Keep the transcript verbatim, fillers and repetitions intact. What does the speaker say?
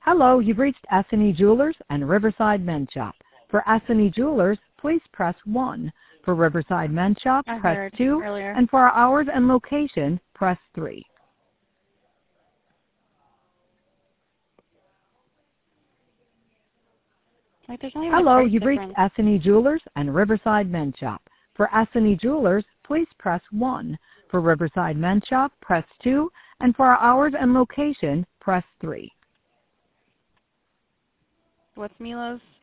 Hello, you've reached S and E Jewelers and Riverside Men's Shop. For S and E Jewelers, please press one. For Riverside Men's Shop, I press heard two. earlier. And for our hours and location, press three. Like, there's not even a Hello, price you've reached difference. S and E Jewelers and Riverside Men's Shop. For S and E Jewelers, please press one. For Riverside Men's Shop, press two. And for our hours and location, press three. What's Milo's?